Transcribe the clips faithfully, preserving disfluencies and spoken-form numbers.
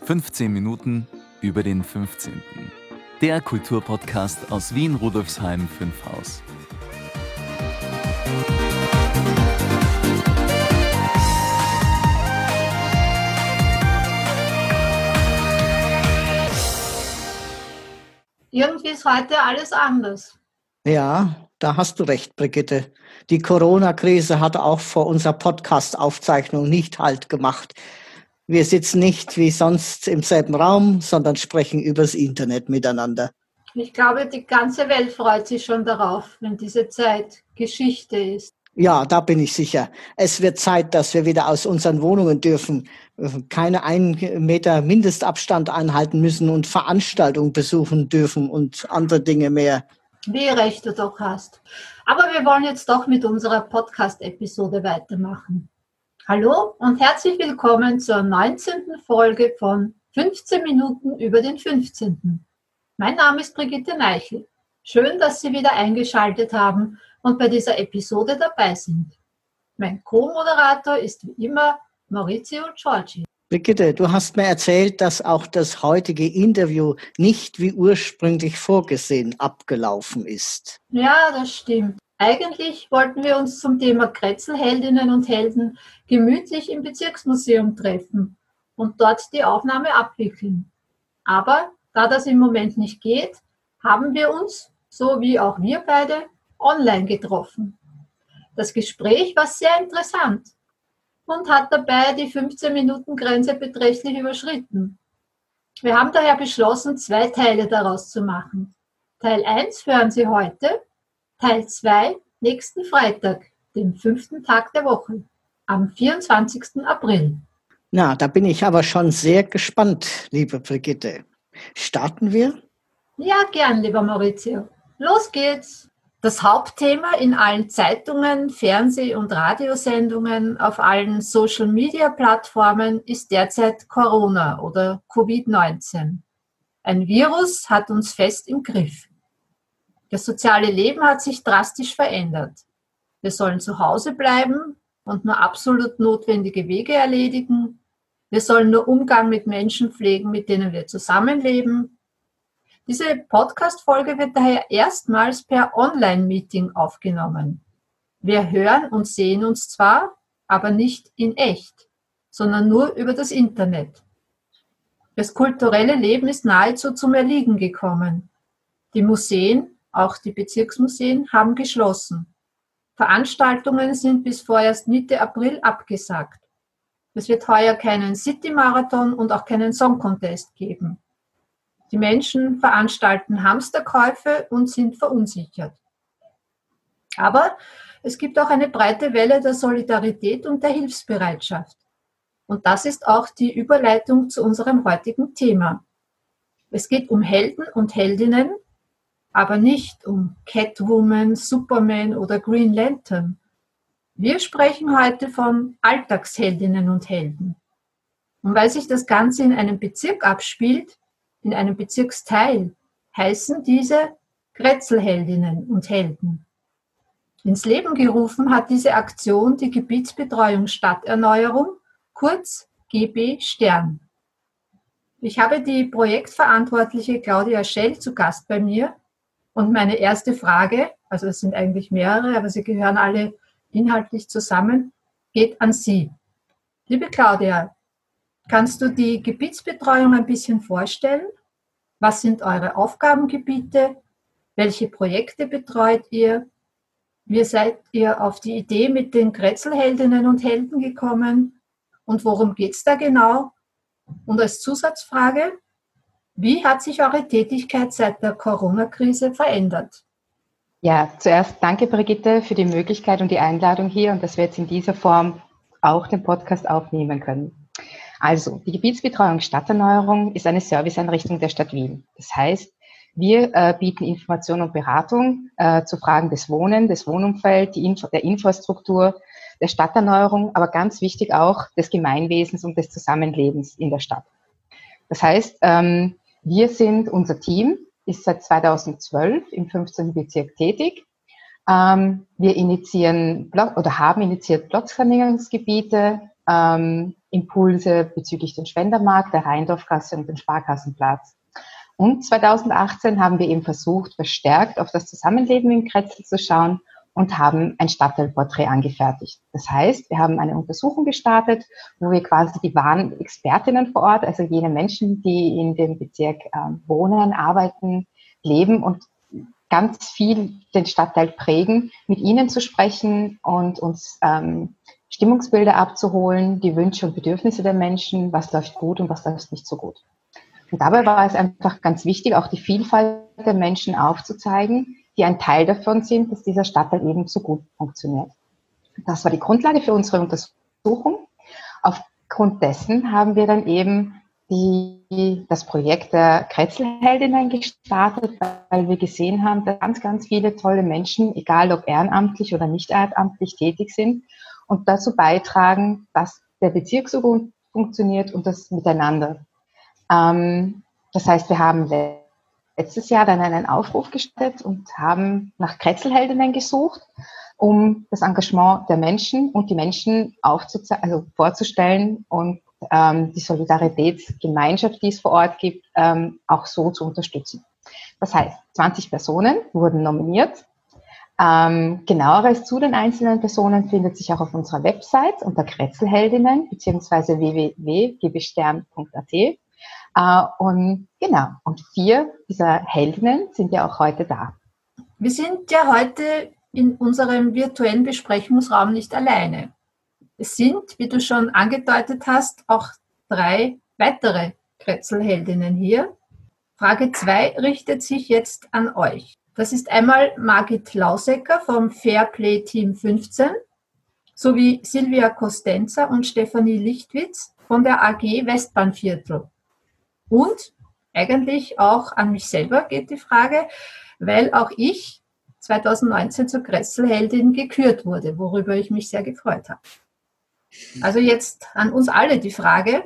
fünfzehn Minuten über den fünfzehnten. Der Kulturpodcast aus Wien-Rudolfsheim fünf Haus. Irgendwie ist heute alles anders. Ja, da hast du recht, Brigitte. Die Corona-Krise hat auch vor unserer Podcast-Aufzeichnung nicht Halt gemacht. Wir sitzen nicht wie sonst im selben Raum, sondern sprechen übers Internet miteinander. Ich glaube, die ganze Welt freut sich schon darauf, wenn diese Zeit Geschichte ist. Ja, da bin ich sicher. Es wird Zeit, dass wir wieder aus unseren Wohnungen dürfen, keine einen Meter Mindestabstand einhalten müssen und Veranstaltungen besuchen dürfen und andere Dinge mehr. Wie recht du doch hast. Aber wir wollen jetzt doch mit unserer Podcast-Episode weitermachen. Hallo und herzlich willkommen zur neunzehnten Folge von fünfzehn Minuten über den fünfzehnten. Mein Name ist Brigitte Neichel. Schön, dass Sie wieder eingeschaltet haben und bei dieser Episode dabei sind. Mein Co-Moderator ist wie immer Maurizio Giorgi. Brigitte, du hast mir erzählt, dass auch das heutige Interview nicht wie ursprünglich vorgesehen abgelaufen ist. Ja, das stimmt. Eigentlich wollten wir uns zum Thema Kretzelheldinnen und Helden gemütlich im Bezirksmuseum treffen und dort die Aufnahme abwickeln. Aber da das im Moment nicht geht, haben wir uns, so wie auch wir beide, online getroffen. Das Gespräch war sehr interessant und hat dabei die fünfzehn-Minuten-Grenze beträchtlich überschritten. Wir haben daher beschlossen, zwei Teile daraus zu machen. Teil eins hören Sie heute, Teil zwei nächsten Freitag, dem fünften Tag der Woche, am vierundzwanzigsten April. Na, da bin ich aber schon sehr gespannt, liebe Brigitte. Starten wir? Ja, gern, lieber Maurizio. Los geht's! Das Hauptthema in allen Zeitungen, Fernseh- und Radiosendungen, auf allen Social-Media-Plattformen ist derzeit Corona oder Covid neunzehn. Ein Virus hat uns fest im Griff. Das soziale Leben hat sich drastisch verändert. Wir sollen zu Hause bleiben und nur absolut notwendige Wege erledigen. Wir sollen nur Umgang mit Menschen pflegen, mit denen wir zusammenleben. Diese Podcast-Folge wird daher erstmals per Online-Meeting aufgenommen. Wir hören und sehen uns zwar, aber nicht in echt, sondern nur über das Internet. Das kulturelle Leben ist nahezu zum Erliegen gekommen. Die Museen, auch die Bezirksmuseen, haben geschlossen. Veranstaltungen sind bis vorerst Mitte April abgesagt. Es wird heuer keinen City-Marathon und auch keinen Song-Contest geben. Die Menschen veranstalten Hamsterkäufe und sind verunsichert. Aber es gibt auch eine breite Welle der Solidarität und der Hilfsbereitschaft. Und das ist auch die Überleitung zu unserem heutigen Thema. Es geht um Helden und Heldinnen, aber nicht um Catwoman, Superman oder Green Lantern. Wir sprechen heute von Alltagsheldinnen und Helden. Und weil sich das Ganze in einem Bezirk abspielt, in einem Bezirksteil, heißen diese Kretzelheldinnen und Helden. Ins Leben gerufen hat diese Aktion die Gebietsbetreuung Stadterneuerung, kurz G B Stern. Ich habe die Projektverantwortliche Claudia Schell zu Gast bei mir und meine erste Frage, also es sind eigentlich mehrere, aber sie gehören alle inhaltlich zusammen, geht an Sie. Liebe Claudia, kannst du die Gebietsbetreuung ein bisschen vorstellen? Was sind eure Aufgabengebiete? Welche Projekte betreut ihr? Wie seid ihr auf die Idee mit den Kretzelheldinnen und Helden gekommen? Und worum geht es da genau? Und als Zusatzfrage, wie hat sich eure Tätigkeit seit der Corona-Krise verändert? Ja, zuerst danke Brigitte für die Möglichkeit und die Einladung hier und dass wir jetzt in dieser Form auch den Podcast aufnehmen können. Also, die Gebietsbetreuung Stadterneuerung ist eine Serviceeinrichtung der Stadt Wien. Das heißt, wir äh, bieten Information und Beratung äh, zu Fragen des Wohnen, des Wohnumfelds, die Info- der Infrastruktur, der Stadterneuerung, aber ganz wichtig auch des Gemeinwesens und des Zusammenlebens in der Stadt. Das heißt, ähm, wir sind, unser Team ist seit zweitausendzwölf im fünfzehnten Bezirk tätig. Ähm, wir initiieren Blo- oder haben initiiert Blocksanierungsgebiete, ähm, Impulse bezüglich den Spendermarkt, der Rheindorfgasse und den Sparkassenplatz. Und zweitausendachtzehn haben wir eben versucht, verstärkt auf das Zusammenleben in Kretzel zu schauen und haben ein Stadtteilporträt angefertigt. Das heißt, wir haben eine Untersuchung gestartet, wo wir quasi die wahren Expertinnen vor Ort, also jene Menschen, die in dem Bezirk äh, wohnen, arbeiten, leben und ganz viel den Stadtteil prägen, mit ihnen zu sprechen und uns ähm, Stimmungsbilder abzuholen, die Wünsche und Bedürfnisse der Menschen, was läuft gut und was läuft nicht so gut. Und dabei war es einfach ganz wichtig, auch die Vielfalt der Menschen aufzuzeigen, die ein Teil davon sind, dass dieser Stadtteil eben so gut funktioniert. Das war die Grundlage für unsere Untersuchung. Aufgrund dessen haben wir dann eben die, das Projekt der Kretzelheldinnen gestartet, weil wir gesehen haben, dass ganz, ganz viele tolle Menschen, egal ob ehrenamtlich oder nicht ehrenamtlich tätig sind und dazu beitragen, dass der Bezirk so gut funktioniert und das Miteinander. Ähm, das heißt, wir haben letztes Jahr dann einen Aufruf gestartet und haben nach Kretzelheldinnen gesucht, um das Engagement der Menschen und die Menschen aufzuze- also vorzustellen und ähm, die Solidaritätsgemeinschaft, die es vor Ort gibt, ähm, auch so zu unterstützen. Das heißt, zwanzig Personen wurden nominiert. Ähm, Genaueres zu den einzelnen Personen findet sich auch auf unserer Website unter Kretzelheldinnen bzw. w w w punkt g b stern punkt a t. Uh, und genau, und vier dieser Heldinnen sind ja auch heute da. Wir sind ja heute in unserem virtuellen Besprechungsraum nicht alleine. Es sind, wie du schon angedeutet hast, auch drei weitere Kretzelheldinnen hier. Frage zwei richtet sich jetzt an euch. Das ist einmal Margit Lausecker vom Fairplay Team fünfzehn sowie Silvia Costenza und Stefanie Lichtwitz von der A G Westbahnviertel. Und eigentlich auch an mich selber geht die Frage, weil auch ich zweitausendneunzehn zur Kretzelheldin gekürt wurde, worüber ich mich sehr gefreut habe. Also jetzt an uns alle die Frage,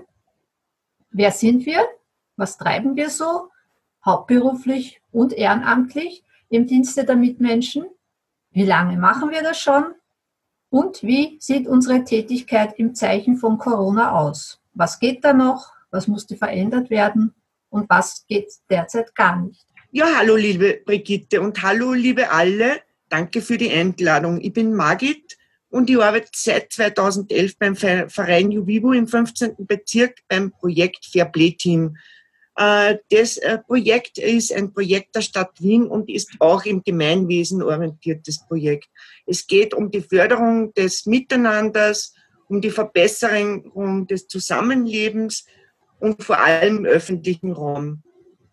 wer sind wir, was treiben wir so, hauptberuflich und ehrenamtlich im Dienste der Mitmenschen, wie lange machen wir das schon und wie sieht unsere Tätigkeit im Zeichen von Corona aus? Was geht da noch? Was musste verändert werden und was geht derzeit gar nicht? Ja, hallo liebe Brigitte und hallo liebe alle. Danke für die Einladung. Ich bin Margit und ich arbeite seit zweitausendelf beim Verein Juvivo im fünfzehnten Bezirk beim Projekt Fairplay Team. Das Projekt ist ein Projekt der Stadt Wien und ist auch im Gemeinwesen orientiertes Projekt. Es geht um die Förderung des Miteinanders, um die Verbesserung des Zusammenlebens und vor allem im öffentlichen Raum.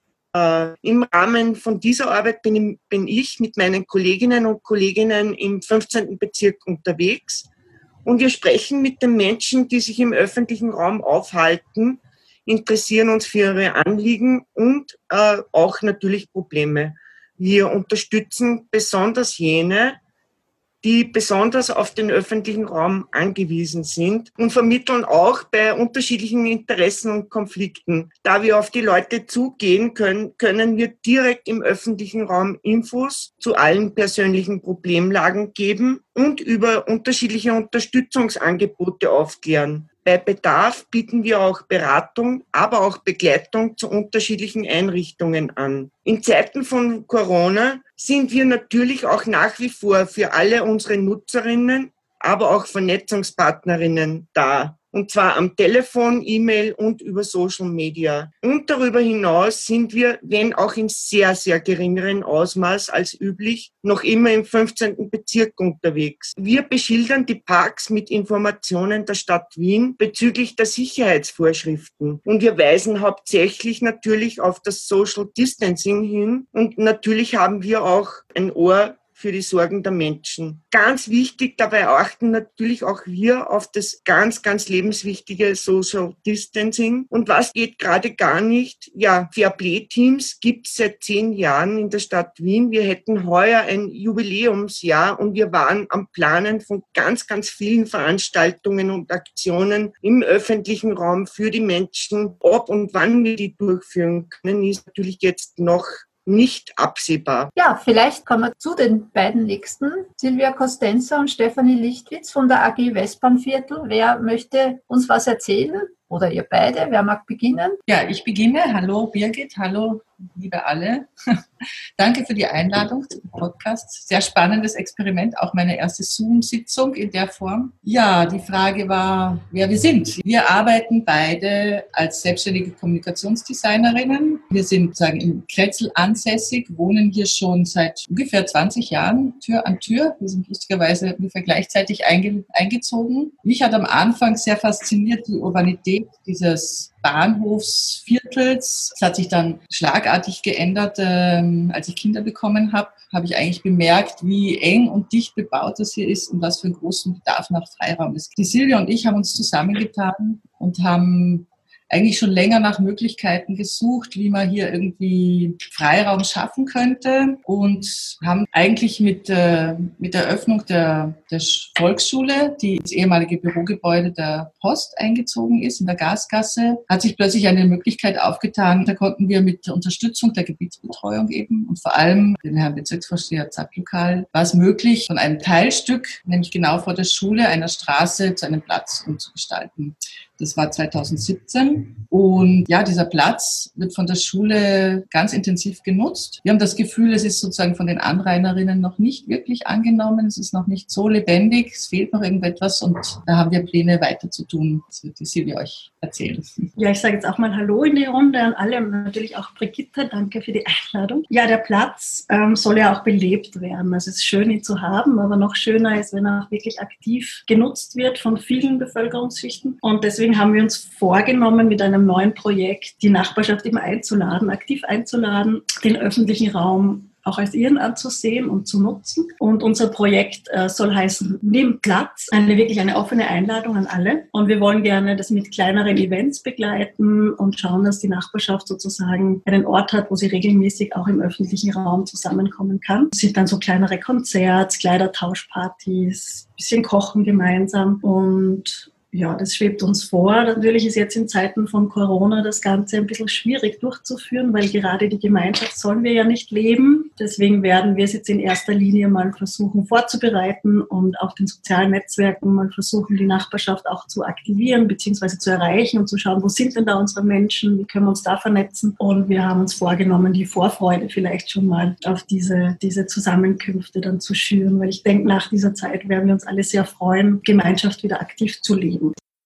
Äh, Im Rahmen von dieser Arbeit bin ich, bin ich mit meinen Kolleginnen und Kollegen im fünfzehnten Bezirk unterwegs und wir sprechen mit den Menschen, die sich im öffentlichen Raum aufhalten, interessieren uns für ihre Anliegen und äh, auch natürlich Probleme. Wir unterstützen besonders jene, die besonders auf den öffentlichen Raum angewiesen sind und vermitteln auch bei unterschiedlichen Interessen und Konflikten. Da wir auf die Leute zugehen können, können wir direkt im öffentlichen Raum Infos zu allen persönlichen Problemlagen geben und über unterschiedliche Unterstützungsangebote aufklären. Bei Bedarf bieten wir auch Beratung, aber auch Begleitung zu unterschiedlichen Einrichtungen an. In Zeiten von Corona sind wir natürlich auch nach wie vor für alle unsere Nutzerinnen, aber auch Vernetzungspartnerinnen da. Und zwar am Telefon, E-Mail und über Social Media. Und darüber hinaus sind wir, wenn auch in sehr, sehr geringeren Ausmaß als üblich, noch immer im fünfzehnten Bezirk unterwegs. Wir beschildern die Parks mit Informationen der Stadt Wien bezüglich der Sicherheitsvorschriften. Und wir weisen hauptsächlich natürlich auf das Social Distancing hin. Und natürlich haben wir auch ein Ohr für die Sorgen der Menschen. Ganz wichtig, dabei achten natürlich auch wir auf das ganz, ganz lebenswichtige Social Distancing. Und was geht gerade gar nicht? Ja, Fairplay-Teams gibt es seit zehn Jahren in der Stadt Wien. Wir hätten heuer ein Jubiläumsjahr und wir waren am Planen von ganz, ganz vielen Veranstaltungen und Aktionen im öffentlichen Raum für die Menschen. Ob und wann wir die durchführen können, ist natürlich jetzt noch nicht absehbar. Ja, vielleicht kommen wir zu den beiden Nächsten, Silvia Costenza und Stefanie Lichtwitz von der A G Westbahnviertel. Wer möchte uns was erzählen? Oder ihr beide, wer mag beginnen? Ja, ich beginne. Hallo Birgit, hallo liebe alle. Danke für die Einladung zum Podcast. Sehr spannendes Experiment, auch meine erste Zoom-Sitzung in der Form. Ja, die Frage war, wer wir sind. Wir arbeiten beide als selbstständige Kommunikationsdesignerinnen. Wir sind sagen in Kretzel ansässig, wohnen hier schon seit ungefähr zwanzig Jahren Tür an Tür. Wir sind lustigerweise ungefähr gleichzeitig einge- eingezogen. Mich hat am Anfang sehr fasziniert die Urbanität dieses Bahnhofsviertels. Es hat sich dann schlagartig geändert. Ähm, als ich Kinder bekommen habe, habe ich eigentlich bemerkt, wie eng und dicht bebaut es hier ist und was für einen großen Bedarf nach Freiraum ist. Die Silvia und ich haben uns zusammengetan und haben eigentlich schon länger nach Möglichkeiten gesucht, wie man hier irgendwie Freiraum schaffen könnte und haben eigentlich mit, äh, mit der Eröffnung der, der Volksschule, die ins ehemalige Bürogebäude der Post eingezogen ist, in der Gasgasse, hat sich plötzlich eine Möglichkeit aufgetan. Da konnten wir mit der Unterstützung der Gebietsbetreuung eben und vor allem den Herrn Bezirksvorsteher Zapplokal war es möglich, von einem Teilstück, nämlich genau vor der Schule, einer Straße zu einem Platz umzugestalten. Das war zweitausendsiebzehn und ja, dieser Platz wird von der Schule ganz intensiv genutzt. Wir haben das Gefühl, es ist sozusagen von den Anrainerinnen noch nicht wirklich angenommen. Es ist noch nicht so lebendig, es fehlt noch irgendetwas und da haben wir Pläne weiter zu tun. Das wird die Silvia euch erzählen. Ja, ich sage jetzt auch mal Hallo in die Runde an alle und natürlich auch Brigitte, danke für die Einladung. Ja, der Platz ähm, soll ja auch belebt werden. Also es ist schön, ihn zu haben, aber noch schöner ist, wenn er auch wirklich aktiv genutzt wird von vielen Bevölkerungsschichten und deswegen haben wir uns vorgenommen, mit einem neuen Projekt die Nachbarschaft immer einzuladen, aktiv einzuladen, den öffentlichen Raum auch als ihren anzusehen und zu nutzen. Und unser Projekt äh, soll heißen, nimm Platz, eine wirklich eine offene Einladung an alle. Und wir wollen gerne das mit kleineren Events begleiten und schauen, dass die Nachbarschaft sozusagen einen Ort hat, wo sie regelmäßig auch im öffentlichen Raum zusammenkommen kann. Es sind dann so kleinere Konzerte, Kleidertauschpartys, bisschen kochen gemeinsam und ja, das schwebt uns vor. Natürlich ist jetzt in Zeiten von Corona das Ganze ein bisschen schwierig durchzuführen, weil gerade die Gemeinschaft sollen wir ja nicht leben. Deswegen werden wir es jetzt in erster Linie mal versuchen vorzubereiten und auf den sozialen Netzwerken mal versuchen, die Nachbarschaft auch zu aktivieren bzw. zu erreichen und zu schauen, wo sind denn da unsere Menschen, wie können wir uns da vernetzen. Und wir haben uns vorgenommen, die Vorfreude vielleicht schon mal auf diese, diese Zusammenkünfte dann zu schüren, weil ich denke, nach dieser Zeit werden wir uns alle sehr freuen, Gemeinschaft wieder aktiv zu leben.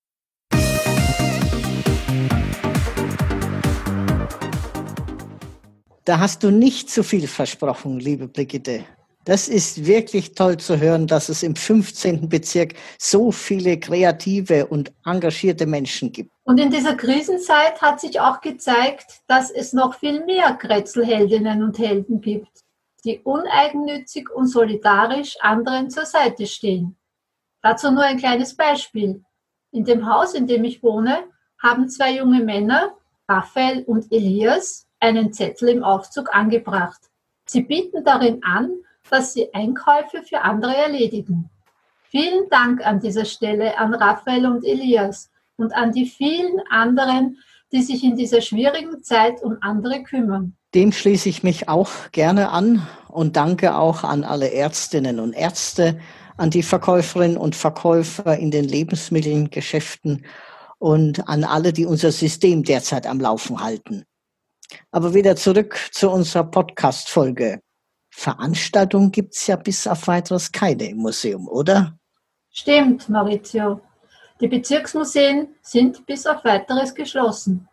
Da hast du nicht zu viel versprochen, liebe Brigitte. Das ist wirklich toll zu hören, dass es im fünfzehnten Bezirk so viele kreative und engagierte Menschen gibt. Und in dieser Krisenzeit hat sich auch gezeigt, dass es noch viel mehr Kretzelheldinnen und Helden gibt, die uneigennützig und solidarisch anderen zur Seite stehen. Dazu nur ein kleines Beispiel. In dem Haus, in dem ich wohne, haben zwei junge Männer, Raphael und Elias, einen Zettel im Aufzug angebracht. Sie bieten darin an, dass sie Einkäufe für andere erledigen. Vielen Dank an dieser Stelle an Raphael und Elias und an die vielen anderen, die sich in dieser schwierigen Zeit um andere kümmern. Dem schließe ich mich auch gerne an und danke auch an alle Ärztinnen und Ärzte, an die Verkäuferinnen und Verkäufer in den Lebensmittelgeschäften und an alle, die unser System derzeit am Laufen halten. Aber wieder zurück zu unserer Podcast-Folge. Veranstaltungen gibt es ja bis auf weiteres keine im Museum, oder? Stimmt, Maurizio. Die Bezirksmuseen sind bis auf weiteres geschlossen.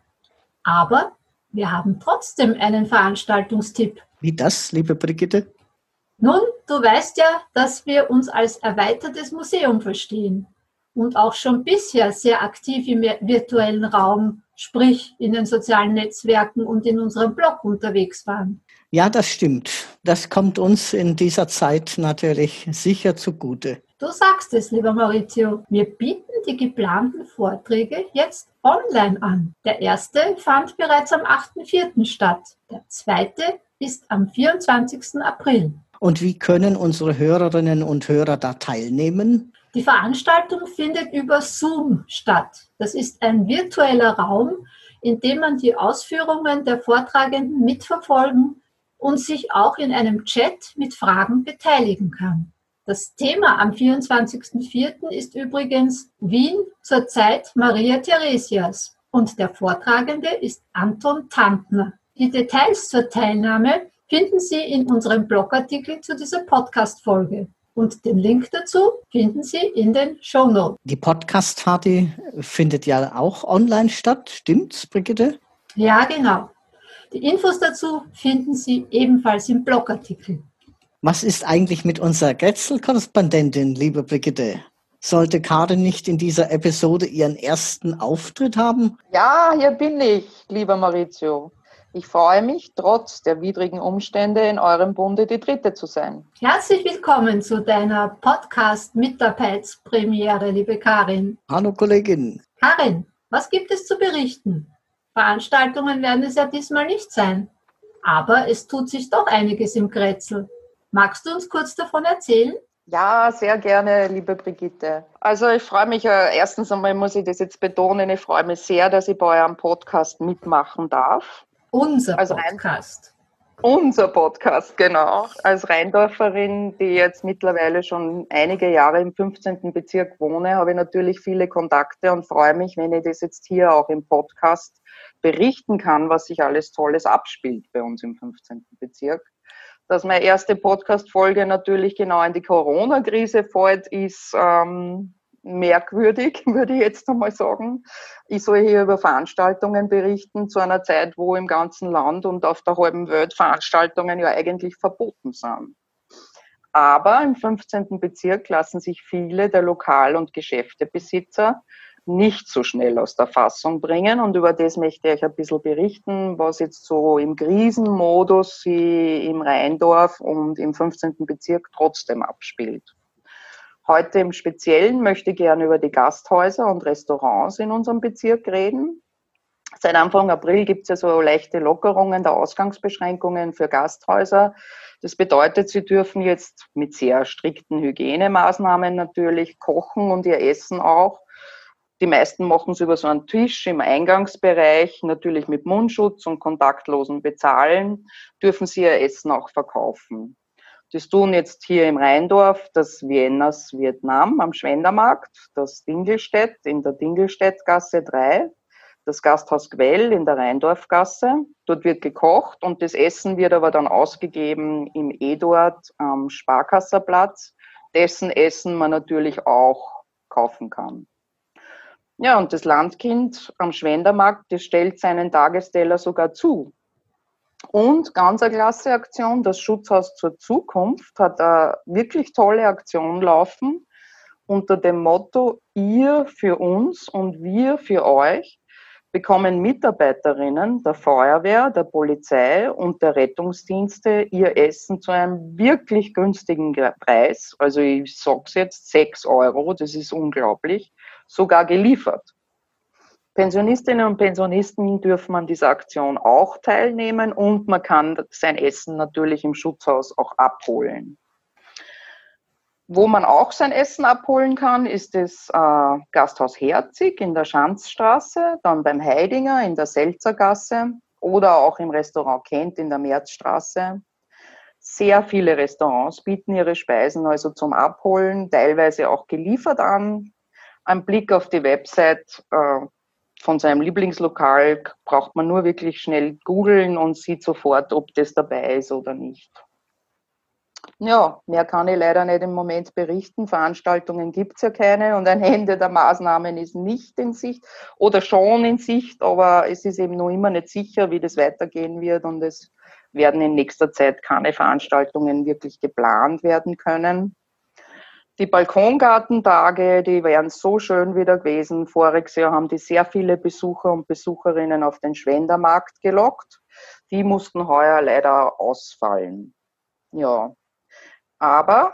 Aber wir haben trotzdem einen Veranstaltungstipp. Wie das, liebe Brigitte? Nun, du weißt ja, dass wir uns als erweitertes Museum verstehen und auch schon bisher sehr aktiv im virtuellen Raum, sprich in den sozialen Netzwerken und in unserem Blog unterwegs waren. Ja, das stimmt. Das kommt uns in dieser Zeit natürlich sicher zugute. Du sagst es, lieber Maurizio. Wir bieten die geplanten Vorträge jetzt online an. Der erste fand bereits am achten vierten statt. Der zweite ist am vierundzwanzigsten April. Und wie können unsere Hörerinnen und Hörer da teilnehmen? Die Veranstaltung findet über Zoom statt. Das ist ein virtueller Raum, in dem man die Ausführungen der Vortragenden mitverfolgen, und sich auch in einem Chat mit Fragen beteiligen kann. Das Thema am vierundzwanzigsten vierten ist übrigens Wien zur Zeit Maria Theresias und der Vortragende ist Anton Tantner. Die Details zur Teilnahme finden Sie in unserem Blogartikel zu dieser Podcast-Folge. Und den Link dazu finden Sie in den Shownotes. Die Podcast-Party findet ja auch online statt, stimmt's, Brigitte? Ja, genau. Die Infos dazu finden Sie ebenfalls im Blogartikel. Was ist eigentlich mit unserer Grätzl-Korrespondentin, liebe Brigitte? Sollte Karin nicht in dieser Episode ihren ersten Auftritt haben? Ja, hier bin ich, lieber Maurizio. Ich freue mich, trotz der widrigen Umstände in eurem Bunde die Dritte zu sein. Herzlich willkommen zu deiner Podcast-Mitarbeitspremiere, liebe Karin. Hallo Kollegin. Karin, was gibt es zu berichten? Veranstaltungen werden es ja diesmal nicht sein. Aber es tut sich doch einiges im Grätzl. Magst du uns kurz davon erzählen? Ja, sehr gerne, liebe Brigitte. Also ich freue mich, äh, erstens einmal muss ich das jetzt betonen, ich freue mich sehr, dass ich bei eurem Podcast mitmachen darf. Unser also Podcast. Rein, unser Podcast, genau. Als Rheindorferin, die jetzt mittlerweile schon einige Jahre im fünfzehnten Bezirk wohne, habe ich natürlich viele Kontakte und freue mich, wenn ich das jetzt hier auch im Podcast berichten kann, was sich alles Tolles abspielt bei uns im fünfzehnten Bezirk. Dass meine erste Podcast-Folge natürlich genau in die Corona-Krise fällt, ist ähm, merkwürdig, würde ich jetzt einmal sagen. Ich soll hier über Veranstaltungen berichten zu einer Zeit, wo im ganzen Land und auf der halben Welt Veranstaltungen ja eigentlich verboten sind. Aber im fünfzehnten Bezirk lassen sich viele der Lokal- und Geschäftebesitzer nicht so schnell aus der Fassung bringen. Und über das möchte ich euch ein bisschen berichten, was jetzt so im Krisenmodus sie im Rheindorf und im fünfzehnten Bezirk trotzdem abspielt. Heute im Speziellen möchte ich gerne über die Gasthäuser und Restaurants in unserem Bezirk reden. Seit Anfang April gibt es ja so leichte Lockerungen der Ausgangsbeschränkungen für Gasthäuser. Das bedeutet, sie dürfen jetzt mit sehr strikten Hygienemaßnahmen natürlich kochen und ihr Essen auch. Die meisten machen es über so einen Tisch im Eingangsbereich, natürlich mit Mundschutz und kontaktlosen Bezahlen, dürfen sie ihr Essen auch verkaufen. Das tun jetzt hier im Rheindorf das Viennas Vietnam am Schwendermarkt, das Dingelstädt in der Dingelstädtgasse drei, das Gasthaus Gwell in der Rheindorfgasse. Dort wird gekocht und das Essen wird aber dann ausgegeben im Eduard am Sparkasserplatz, dessen Essen man natürlich auch kaufen kann. Ja, und das Landkind am Schwendermarkt, das stellt seinen Tagesteller sogar zu. Und ganz eine klasse Aktion, das Schutzhaus zur Zukunft hat eine wirklich tolle Aktion laufen unter dem Motto, ihr für uns und wir für euch bekommen Mitarbeiterinnen der Feuerwehr, der Polizei und der Rettungsdienste ihr Essen zu einem wirklich günstigen Preis. Also ich sag's jetzt, sechs Euro, das ist unglaublich, sogar geliefert. Pensionistinnen und Pensionisten dürfen an dieser Aktion auch teilnehmen und man kann sein Essen natürlich im Schutzhaus auch abholen. Wo man auch sein Essen abholen kann, ist das äh, Gasthaus Herzig in der Schanzstraße, dann beim Heidinger in der Selzergasse oder auch im Restaurant Kent in der Märzstraße. Sehr viele Restaurants bieten ihre Speisen also zum Abholen, teilweise auch geliefert an. Ein Blick auf die Website äh, von seinem Lieblingslokal braucht man nur wirklich schnell googeln und sieht sofort, ob das dabei ist oder nicht. Ja, mehr kann ich leider nicht im Moment berichten. Veranstaltungen gibt es ja keine und ein Ende der Maßnahmen ist nicht in Sicht oder schon in Sicht, aber es ist eben noch immer nicht sicher, wie das weitergehen wird und es werden in nächster Zeit keine Veranstaltungen wirklich geplant werden können. Die Balkongartentage, die wären so schön wieder gewesen. Voriges Jahr haben die sehr viele Besucher und Besucherinnen auf den Schwendermarkt gelockt. Die mussten heuer leider ausfallen. Ja, aber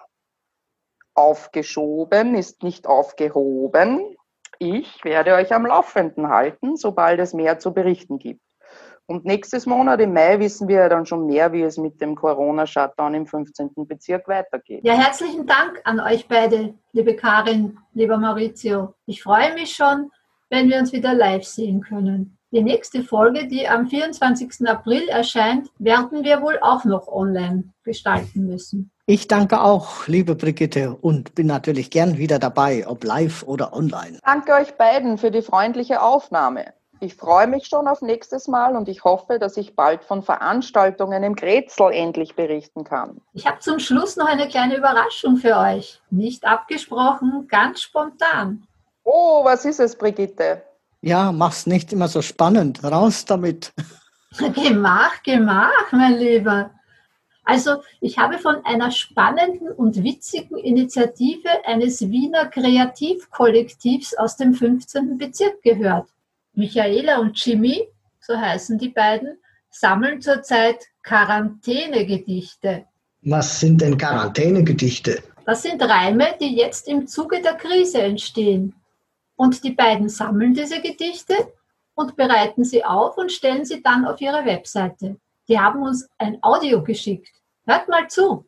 aufgeschoben ist nicht aufgehoben. Ich werde euch am Laufenden halten, sobald es mehr zu berichten gibt. Und nächstes Monat im Mai wissen wir dann schon mehr, wie es mit dem Corona-Shutdown im fünfzehnten Bezirk weitergeht. Ja, herzlichen Dank an euch beide, liebe Karin, lieber Maurizio. Ich freue mich schon, wenn wir uns wieder live sehen können. Die nächste Folge, die am vierundzwanzigsten April erscheint, werden wir wohl auch noch online gestalten müssen. Ich danke auch, liebe Brigitte, und bin natürlich gern wieder dabei, ob live oder online. Danke euch beiden für die freundliche Aufnahme. Ich freue mich schon auf nächstes Mal und ich hoffe, dass ich bald von Veranstaltungen im Grätzl endlich berichten kann. Ich habe zum Schluss noch eine kleine Überraschung für euch. Nicht abgesprochen, ganz spontan. Oh, was ist es, Brigitte? Ja, mach's nicht immer so spannend. Raus damit. Gemach, Gemach, mein Lieber. Also, ich habe von einer spannenden und witzigen Initiative eines Wiener Kreativkollektivs aus dem fünfzehnten Bezirk gehört. Michaela und Jimmy, so heißen die beiden, sammeln zurzeit Quarantänegedichte. Was sind denn Quarantänegedichte? Das sind Reime, die jetzt im Zuge der Krise entstehen. Und die beiden sammeln diese Gedichte und bereiten sie auf und stellen sie dann auf ihre Webseite. Die haben uns ein Audio geschickt. Hört mal zu.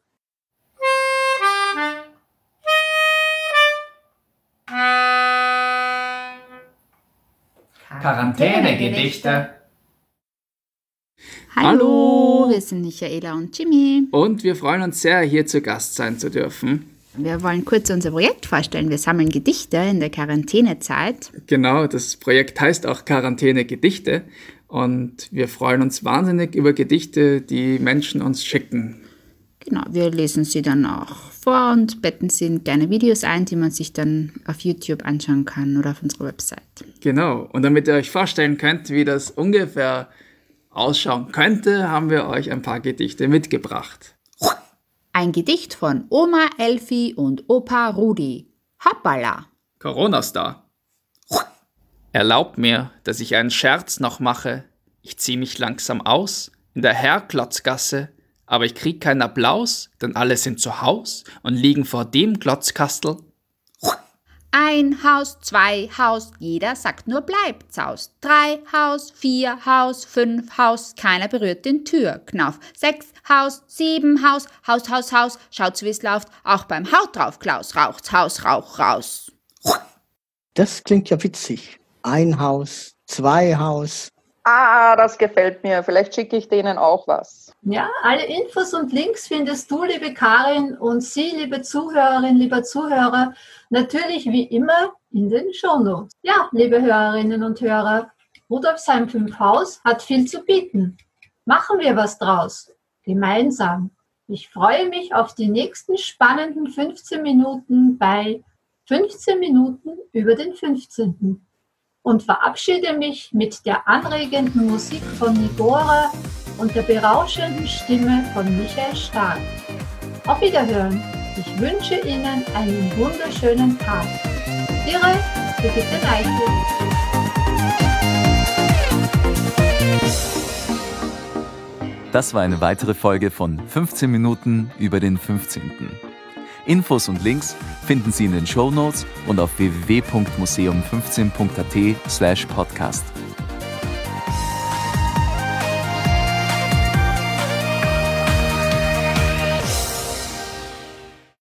Quarantänegedichte. Hallo, wir sind Michaela und Jimmy. Und wir freuen uns sehr, hier zu Gast sein zu dürfen. Wir wollen kurz unser Projekt vorstellen. Wir sammeln Gedichte in der Quarantänezeit. Genau, das Projekt heißt auch Quarantänegedichte. Und wir freuen uns wahnsinnig über Gedichte, die Menschen uns schicken. Genau, wir lesen sie dann auch vor und betten sie in kleine Videos ein, die man sich dann auf YouTube anschauen kann oder auf unserer Website. Genau, und damit ihr euch vorstellen könnt, wie das ungefähr ausschauen könnte, haben wir euch ein paar Gedichte mitgebracht. Ein Gedicht von Oma Elfi und Opa Rudi. Hoppala! Corona-Star. Erlaubt mir, dass ich einen Scherz noch mache. Ich zieh mich langsam aus in der Herrklotzgasse, aber ich krieg keinen Applaus, denn alle sind zu Haus und liegen vor dem Klotzkastel. Ein Haus, zwei Haus, jeder sagt nur bleibt's aus. Drei Haus, vier Haus, fünf Haus, keiner berührt den Türknauf. Sechs Haus, sieben Haus, Haus, Haus, Haus, schaut's wie's läuft, auch beim Haut drauf, Klaus, raucht's Haus, Rauch raus. Das klingt ja witzig. Ein Haus, zwei Haus. Ah, das gefällt mir. Vielleicht schicke ich denen auch was. Ja, alle Infos und Links findest du, liebe Karin, und Sie, liebe Zuhörerin, lieber Zuhörer, natürlich wie immer in den Shownotes. Ja, liebe Hörerinnen und Hörer, Rudolfsheim fünf Haus hat viel zu bieten. Machen wir was draus. Gemeinsam. Ich freue mich auf die nächsten spannenden fünfzehn Minuten bei fünfzehn Minuten über den fünfzehnten und verabschiede mich mit der anregenden Musik von Nigora und der berauschenden Stimme von Michael Stark. Auf Wiederhören. Ich wünsche Ihnen einen wunderschönen Tag. Ihre Brigitte Neichel. Das war eine weitere Folge von fünfzehn Minuten über den fünfzehnten Infos und Links finden Sie in den Shownotes und auf w w w punkt museum fünfzehn punkt a t slash podcast.